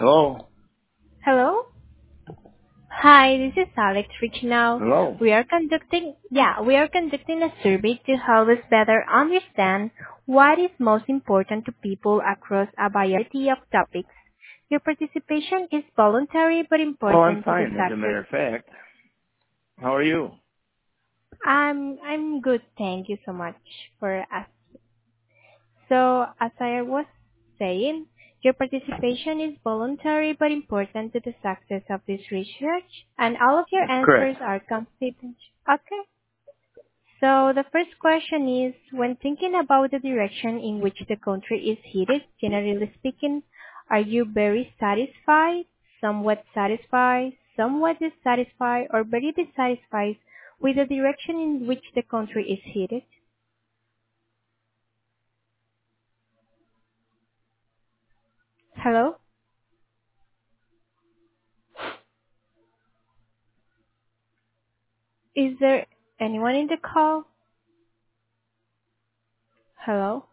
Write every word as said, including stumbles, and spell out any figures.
Hello? Hello? Hi, this is Alex reaching out. Hello? We are conducting, yeah, we are conducting a survey to help us better understand what is most important to people across a variety of topics. Your participation is voluntary but Oh, I'm important to the fine, as a success. matter of fact. How are you? I'm, I'm good, thank you so much for asking. So, as I was saying, your participation is voluntary but important to the success of this research, and all of your That's correct. answers are confidential. Okay. So the first question is, when thinking about the direction in which the country is headed, generally speaking, are you very satisfied, somewhat satisfied, somewhat dissatisfied, or very dissatisfied with the direction in which the country is headed? Hello? Is there anyone in the call? Hello?